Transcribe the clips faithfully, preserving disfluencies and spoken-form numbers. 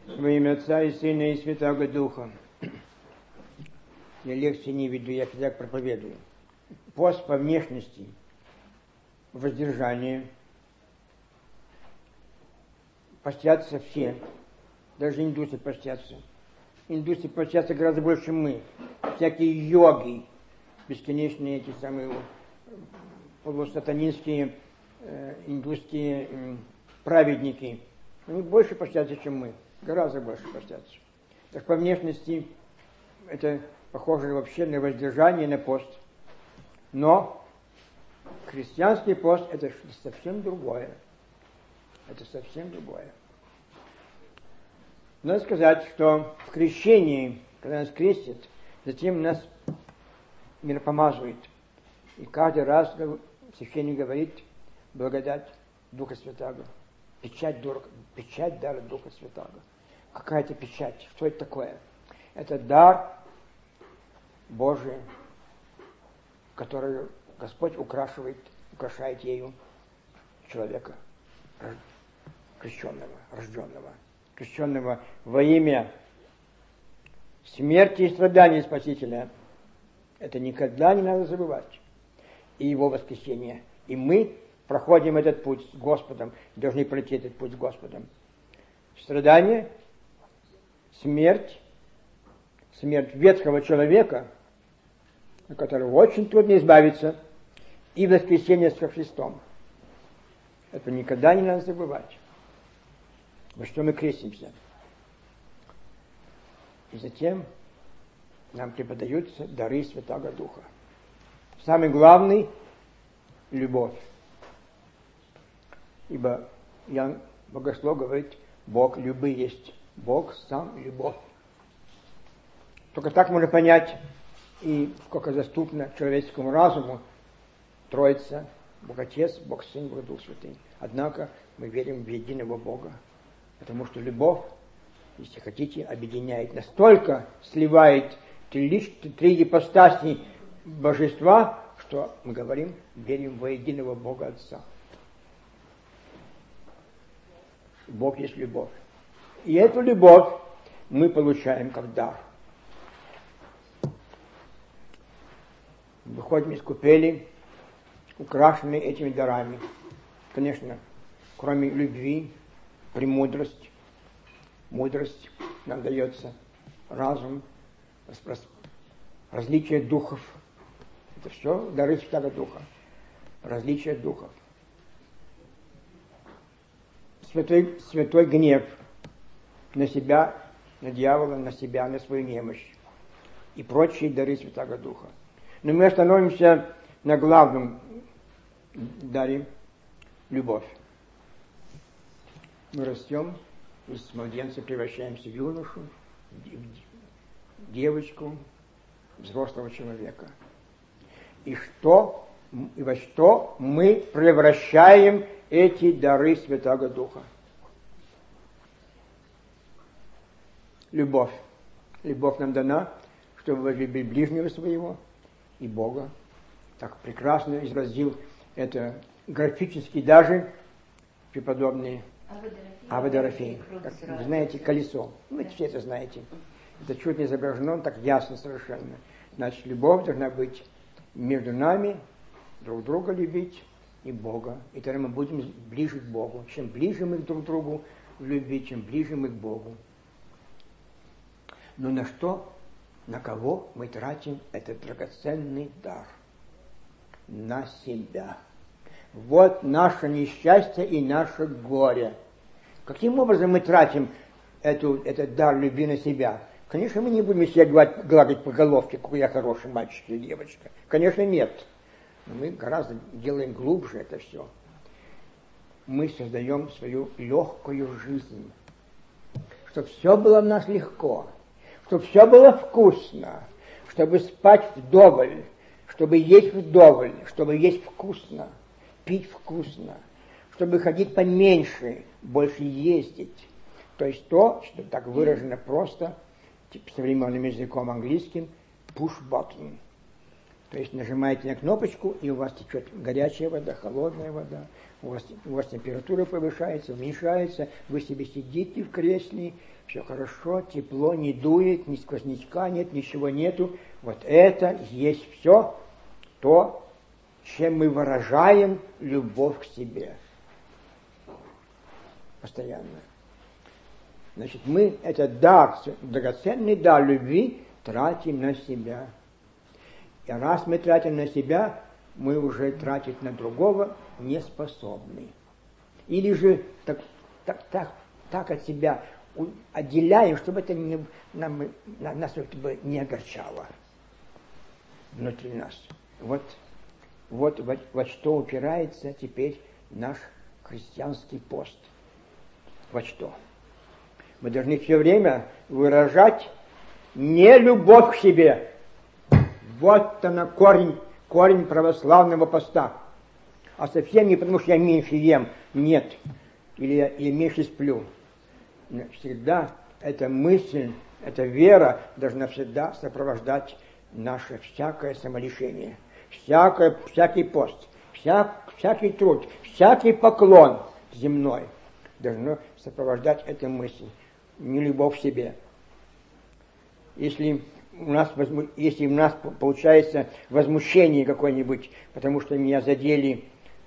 Во имя Отца и Сына и Святого Духа. Я лекции не веду, я всегда проповедую. Пост по внешности, воздержание. Постятся все, даже индусы постятся. Индусы постятся гораздо больше, чем мы. Всякие йоги, бесконечные эти самые полусатанинские э, индусские э, праведники. Они больше постятся, чем мы. Гораздо больше постятся. Так по внешности это похоже вообще на воздержание, на пост. Но христианский пост это совсем другое. Это совсем другое. Надо сказать, что в крещении, когда нас крестят, затем нас миропомазывает. И каждый раз священник говорит благодать Духа Святаго. Печать, печать дара Духа Святаго. Какая это печать? Что это такое? Это дар Божий, который Господь украшивает, украшает ею человека, крещенного, рожденного. Крещенного во имя смерти и страданий Спасителя. Это никогда не надо забывать. И его воскресение. И мы проходим этот путь с Господом, должны пройти этот путь с Господом. Страдание, смерть, смерть ветхого человека, от которого очень трудно избавиться, и воскресение со Христом. Это никогда не надо забывать. Во что мы крестимся. И затем нам преподаются дары Святого Духа. Самый главный – любовь. Ибо Иоанн Богослов говорит, Бог любви есть. Бог сам любовь. Только так можно понять, и сколько доступно человеческому разуму, Троица, Бог Отец, Бог Сын, Бог Дух Святый. Однако мы верим в единого Бога. Потому что любовь, если хотите, объединяет, настолько сливает три, лич, три ипостаси божества, что мы говорим, верим во единого Бога Отца. Бог есть любовь. И эту любовь мы получаем как дар. Выходим из купели, украшенные этими дарами. Конечно, кроме любви, премудрость, мудрость нам дается, разум, различие духов. Это все дары Святого Духа. Различие духов. Святой, святой гнев на себя, на дьявола, на себя, на свою немощь. И прочие дары Святого Духа. Но мы остановимся на главном даре – любовь. Мы растем, из младенца превращаемся в юношу, в девочку, взрослого человека. И что, и во что мы превращаем эти дары Святого Духа? Любовь. Любовь нам дана, чтобы возлюбить ближнего своего и Бога. Так прекрасно изразил это графически даже преподобный Авва Дорофей. Вы знаете, колесо. Вы все это знаете. Это чуть не изображено, так ясно совершенно. Значит, любовь должна быть между нами, друг друга любить и Бога. И тогда мы будем ближе к Богу. Чем ближе мы друг к другу в любви, чем ближе мы к Богу. Но на что, на кого мы тратим этот драгоценный дар? На себя. Вот наше несчастье и наше горе. Каким образом мы тратим эту, этот дар любви на себя? Конечно, мы не будем себя гладить, гладить по головке, какой я хороший мальчик или девочка. Конечно, нет. Но мы гораздо делаем глубже это все. Мы создаем свою легкую жизнь. Чтобы все было в нас легко. Чтобы все было вкусно. Чтобы спать вдоволь. Чтобы есть вдоволь. Чтобы есть вкусно. Пить вкусно. Чтобы ходить поменьше, больше ездить. То есть то, что так выражено просто, типа современным языком английским, push button. То есть нажимаете на кнопочку, и у вас течет горячая вода, холодная вода, у вас, у вас температура повышается, уменьшается, вы себе сидите в кресле, все хорошо, тепло, не дует, ни сквознячка нет, ничего нету. Вот это есть все то, чем мы выражаем любовь к себе. Постоянно. Значит, мы этот дар, драгоценный дар любви тратим на себя. И раз мы тратим на себя, мы уже тратить на другого не способны. Или же так, так, так, так от себя отделяем, чтобы это не, нам, нас это бы не огорчало внутри нас. Вот, вот, вот, вот что упирается теперь наш христианский пост. Вот что. Мы должны все время выражать не любовь к себе. Вот она корень, корень православного поста. А совсем не потому, что я меньше ем. Нет. Или я, я меньше сплю. Всегда эта мысль, эта вера должна всегда сопровождать наше всякое самолишение. Всякое, всякий пост, вся, всякий труд, всякий поклон земной должно сопровождать эту мысль. Не любовь к себе. Если у нас, если у нас получается возмущение какое-нибудь, потому что меня задели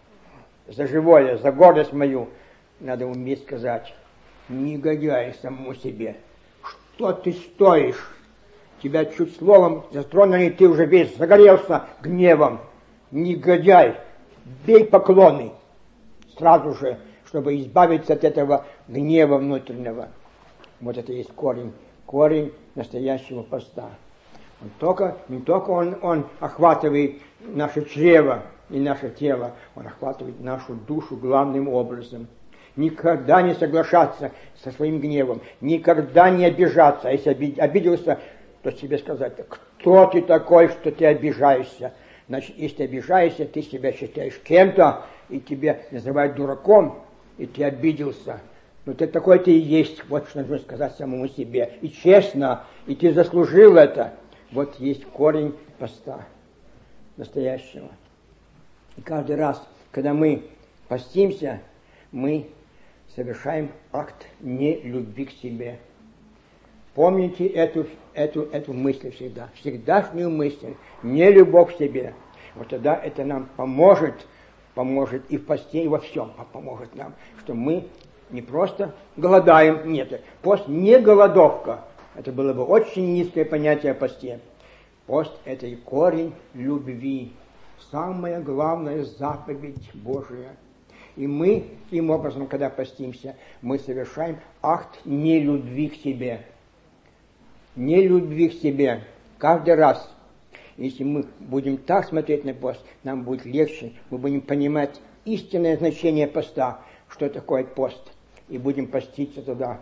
за живое, за гордость мою, надо уметь сказать: негодяй самому себе, что ты стоишь? Тебя чуть словом затронули, ты уже весь загорелся гневом. Негодяй, бей поклоны сразу же, чтобы избавиться от этого гнева внутреннего. Вот это есть корень, корень настоящего поста. Он только, не только он, он охватывает наше чрево и наше тело, он охватывает нашу душу главным образом. Никогда не соглашаться со своим гневом, никогда не обижаться. А если обиделся, то себе сказать: кто ты такой, что ты обижаешься? Значит, если ты обижаешься, ты себя считаешь кем-то, и тебя называют дураком, и ты обиделся. Ну ты такой ты и есть, вот что нужно сказать самому себе. И честно, и ты заслужил это. Вот есть корень поста настоящего. И каждый раз, когда мы постимся, мы совершаем акт нелюбви к себе. Помните эту, эту, эту мысль всегда, всегдашнюю мысль, не любовь к себе. Вот тогда это нам поможет, поможет и в посте, и во всем поможет нам, что мы не просто голодаем, нет, пост не голодовка. Это было бы очень низкое понятие о посте. Пост – это и корень любви, самая главная заповедь Божия. И мы, таким образом, когда постимся, мы совершаем акт нелюбви к себе. Нелюбви к себе. Каждый раз. Если мы будем так смотреть на пост, нам будет легче, мы будем понимать истинное значение поста, что такое пост. И будем поститься туда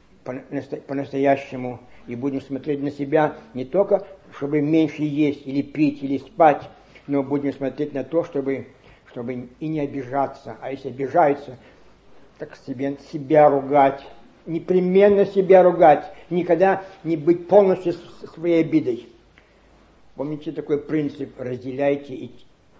по-настоящему, и будем смотреть на себя не только, чтобы меньше есть, или пить, или спать, но будем смотреть на то, чтобы, чтобы и не обижаться. А если обижаются, так себе, себя ругать, непременно себя ругать, никогда не быть полностью своей обидой. Помните такой принцип: разделяйте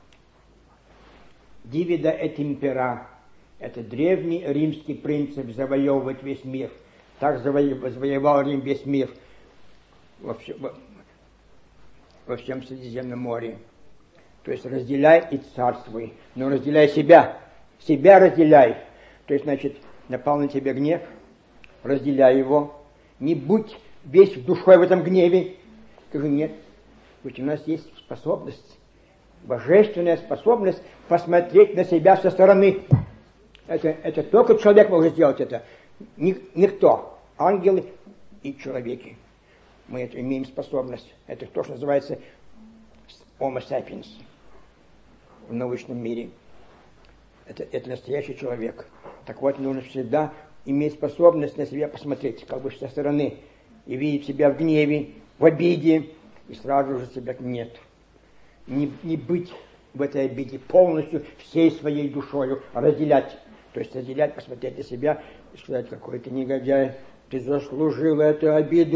дивида et impera. Это древний римский принцип завоевывать весь мир. Так завоевал Рим весь мир во, все, во, во всем Средиземном море. То есть разделяй и царствуй, но разделяй себя. Себя разделяй. То есть, значит, напал на тебя гнев, разделяй его. Не будь весь душой в этом гневе. Скажи: нет, ведь у нас есть способность, божественная способность посмотреть на себя со стороны. Это, это только человек может сделать это. Никто. Ангелы и человеки. Мы это имеем способность. Это то, что называется Homo sapiens в научном мире. Это, это настоящий человек. Так вот, нужно всегда иметь способность на себя посмотреть, как бы со стороны, и видеть себя в гневе, в обиде, и сразу же себя нет. Не, не быть в этой обиде полностью, всей своей душою, разделять. То есть разделять, посмотреть на себя и сказать: какой ты негодяй, ты заслужил эту обиду,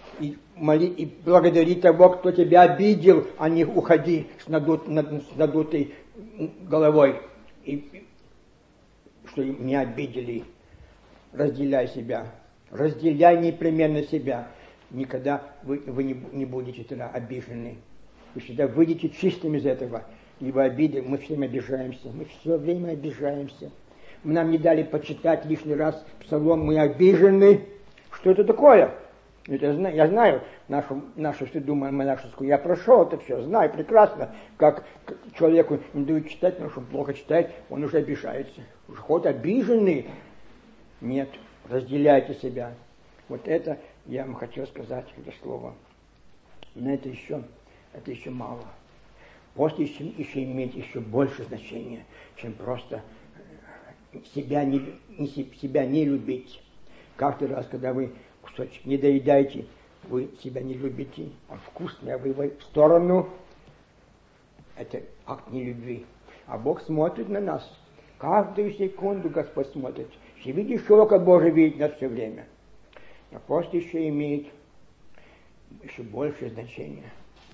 И, моли, и благодари того, кто тебя обидел, а не уходи с, надут, с надутой головой. И, что меня обидели. Разделяй себя. Разделяй непременно себя. Никогда вы, вы не, не будете тогда обижены. Вы всегда выйдете чистым из этого. Ибо обиды, мы все время обижаемся. Мы все время обижаемся. Нам не дали почитать лишний раз псалом, мы обижены. Что это такое? Это я знаю, я знаю нашу, нашу среду монашескую, я прошел это все, знаю прекрасно, как человеку не дают читать, потому что он плохо читает, он уже обижается. Уже хоть обиженный. Нет, разделяйте себя. Вот это я вам хотел сказать, это слово. Но это еще, это еще мало. Пост еще, еще имеет еще больше значения, чем просто себя не, не, себя не любить. Каждый раз, когда вы кусочек не доедаете, вы себя не любите, он вкусный, а вы его в сторону. Это акт нелюбви. А Бог смотрит на нас. Каждую секунду Господь смотрит. Все видишь, широко Божий видит нас все время. Но пост еще имеет еще большее значение.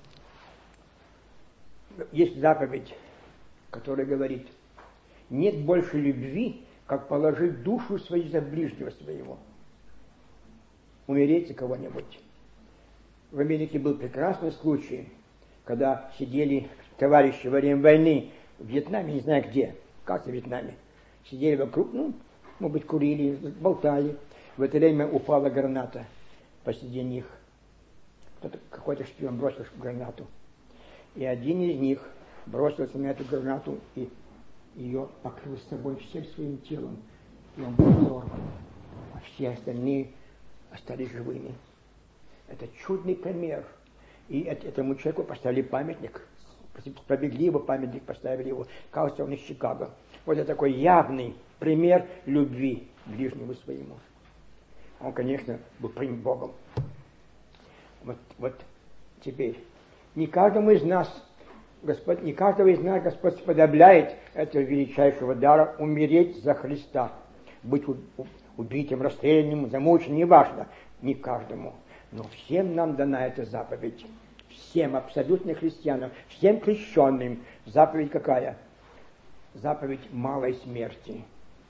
Есть заповедь, которая говорит, нет больше любви, как положить душу свою за ближнего своего. Умереть за кого-нибудь. В Америке был прекрасный случай, когда сидели товарищи во время войны в Вьетнаме, не знаю где, кажется, в Вьетнаме, сидели вокруг, ну, может быть, курили, болтали. В это время упала граната посреди них. Кто-то, какой-то шпион бросил гранату. И один из них бросился на эту гранату и ее покрыл с собой всем своим телом. И он был взорван. А все остальные остались живыми. Это чудный пример. И этому человеку поставили памятник. Справедливо памятник поставили его. Кажется, он из Чикаго. Вот это такой явный пример любви к ближнему своему. Он, конечно, был принят Богом. Вот, вот теперь. Не каждому из нас, Господь, не каждого из нас Господь сподобляет этого величайшего дара умереть за Христа. Быть убитым, расстрелянным, замученным, неважно. Не каждому. Но всем нам дана эта заповедь. Всем абсолютно христианам, всем крещенным. Заповедь какая? Заповедь малой смерти.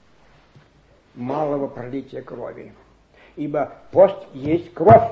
Малого пролития крови. Ибо пост есть кровь.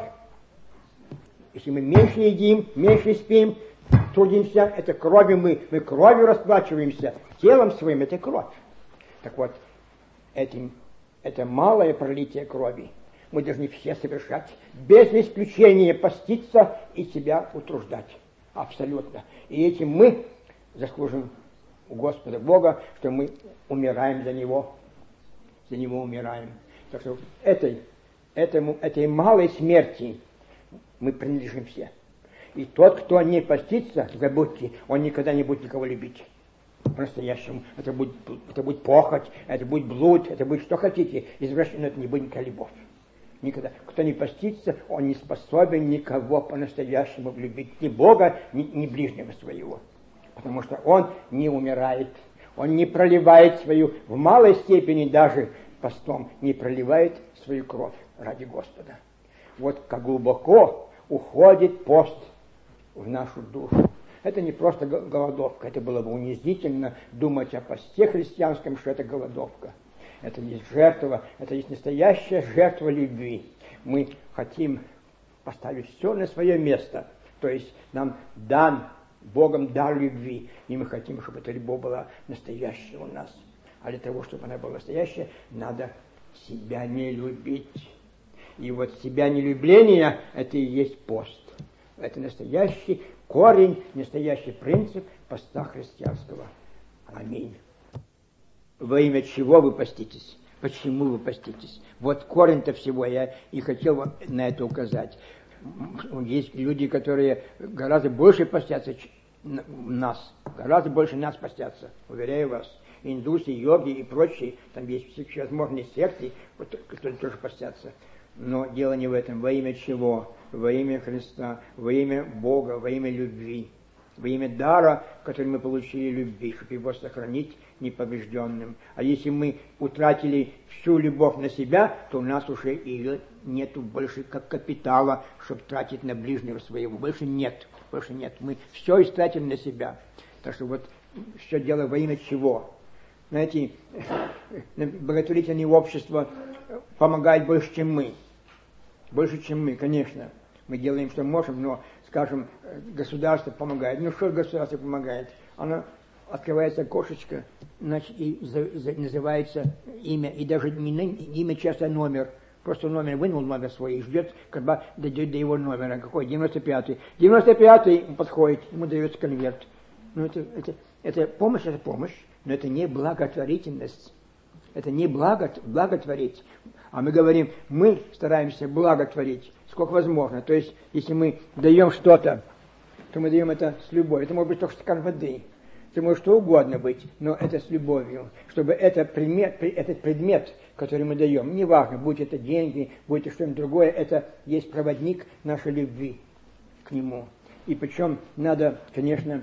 Если мы меньше едим, меньше спим, трудимся, это кровью мы, мы кровью расплачиваемся, телом своим это кровь. Так вот, этим, это малое пролитие крови мы должны все совершать, без исключения поститься и себя утруждать. Абсолютно. И этим мы заслужим у Господа Бога, что мы умираем за Него. За Него умираем. Так что этой, этому, этой малой смерти мы принадлежим все. И тот, кто не постится, забудьте, он никогда не будет никого любить. По-настоящему. Это будет, это будет похоть, это будет блуд, это будет что хотите. Извращенно, это не будет никакая любовь. Никогда. Кто не постится, он не способен никого по-настоящему любить. Ни Бога, ни, ни ближнего своего. Потому что он не умирает. Он не проливает свою, в малой степени даже постом, не проливает свою кровь ради Господа. Вот как глубоко уходит пост в нашу душу. Это не просто голодовка. Это было бы унизительно думать о посте христианском, что это голодовка. Это есть жертва, это есть настоящая жертва любви. Мы хотим поставить все на свое место. То есть нам дан Богом дар любви. И мы хотим, чтобы эта любовь была настоящая у нас. А для того, чтобы она была настоящая, надо себя не любить. И вот себя нелюбление – это и есть пост. Это настоящий корень, настоящий принцип поста христианского. Аминь. Во имя чего вы поститесь? Почему вы поститесь? Вот корень-то всего, я и хотел вам на это указать. Есть люди, которые гораздо больше постятся нас, гораздо больше нас постятся, уверяю вас. Индусы, йоги и прочие, там есть всевозможные секты, которые тоже постятся. Но дело не в этом. Во имя чего? Во имя Христа, во имя Бога, во имя любви, во имя дара, который мы получили любви, чтобы его сохранить непобежденным. А если мы утратили всю любовь на себя, то у нас уже ее нету больше как капитала, чтобы тратить на ближнего своего. Больше нет, больше нет. Мы все истратили на себя. Так что вот все дело во имя чего? Знаете, благотворительное общество помогает больше, чем мы. Больше, чем мы, конечно. Мы делаем, что можем, но, скажем, государство помогает. Ну, что государство помогает? Оно открывается окошечко, значит, и за, за, называется имя, и даже не имя, часто номер. Просто номер вынул номер свой и ждет, когда дойдет до его номера. Какой? девяносто пятый. девяносто пятый подходит, ему дается конверт. Ну, это, это, это помощь, это помощь, но это не благотворительность. Это не благо, благотворить. А мы говорим, мы стараемся благотворить, сколько возможно. То есть, если мы даем что-то, то мы даем это с любовью. Это может быть только стакан воды. Это может что угодно быть, но это с любовью. Чтобы этот предмет, этот предмет, который мы даем, неважно, будь это деньги, будь это что-нибудь другое, это есть проводник нашей любви к нему. И причем надо, конечно,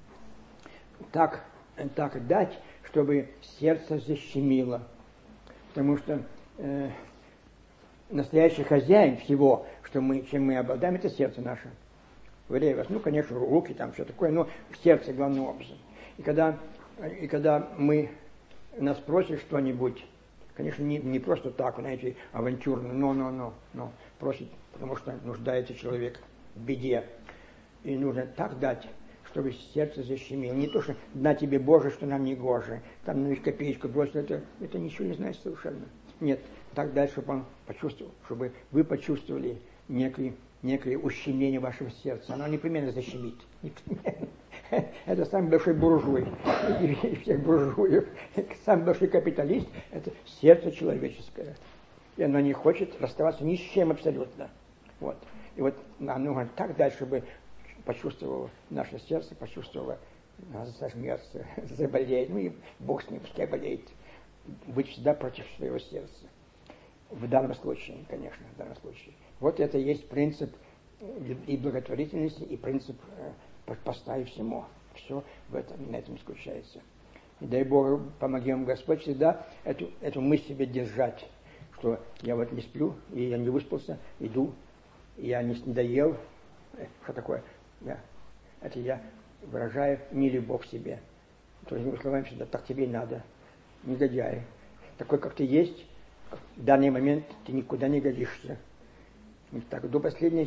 так, так дать, чтобы сердце защемило. Потому что э, настоящий хозяин всего, что мы, чем мы обладаем, это сердце наше. Ну, конечно, руки, там все такое, но сердце главным образом. И когда, и когда мы, нас просят что-нибудь, конечно, не, не просто так, знаете, авантюрно, но, но, но, но, просит, потому что нуждается человек в беде. И нужно так дать, чтобы сердце защемило. Не то, что на тебе, Боже, что нам не гоже. Там, ну, копеечку бросил, это, это ничего не значит совершенно. Нет, так дальше, чтобы он почувствовал, чтобы вы почувствовали некий, некое ущемление вашего сердца. Оно непременно защемит. Непременно. Это самый большой буржуй. И всех буржуев. Самый большой капиталист – это сердце человеческое. И оно не хочет расставаться ни с чем абсолютно. Вот. И вот нам нужно так дать, чтобы почувствовало наше сердце, почувствовало, сожмется, заболеет. Ну и Бог с ним, пускай болеет. Быть всегда против своего сердца. В данном случае, конечно, в данном случае. Вот это и есть принцип и благотворительности, и принцип поста и всему. Все в этом, на этом заключается. И дай Бог, помоги вам Господь всегда эту, эту мысль себе держать, что я вот не сплю, и я не выспался, иду, я не, не доел. Что такое? Я, это я выражаю не любовь к себе. Другими словами, всегда так тебе и надо. Негодяй. Такой, как ты есть, в данный момент ты никуда не годишься. Так, до последнего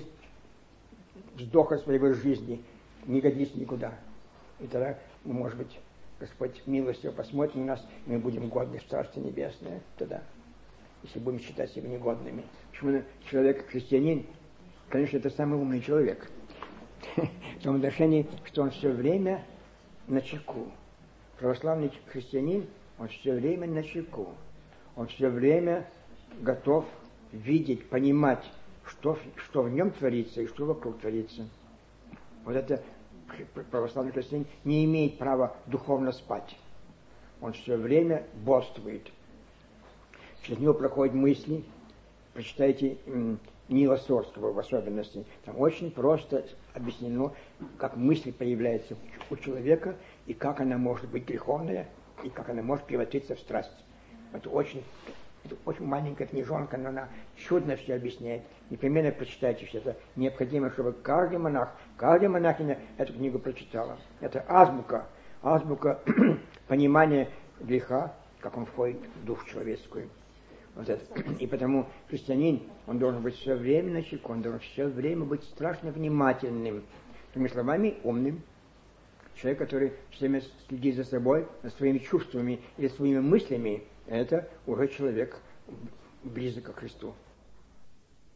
вздоха своей жизни не годись никуда. И тогда, может быть, Господь милостью посмотрит на нас, и мы будем годны в Царстве Небесное тогда, если будем считать себя негодными. Почему человек, христианин, конечно, это самый умный человек. В том отношении, что он все время на чеку. Православный христианин, он все время на чеку. Он все время готов видеть, понимать, что, что в нем творится и что вокруг творится. Вот это православный христианин не имеет права духовно спать. Он все время бодрствует. Через него проходят мысли. Прочитайте м, Нила Сорского в особенности. Там очень просто объяснено, как мысль появляется у человека, и как она может быть греховная, и как она может превратиться в страсть. Это очень, это очень маленькая книжонка, но она чудно все объясняет. Непременно прочитайте все это. Необходимо, чтобы каждый монах, каждая монахиня эту книгу прочитала. Это азбука, азбука понимания греха, как он входит в душу человеческую. Вот это. И потому христианин, он должен быть все время начеку, он должен все время быть страшно внимательным. Другими словами, умным. Человек, который все время следит за собой, за своими чувствами и своими мыслями, это уже человек близок к Христу.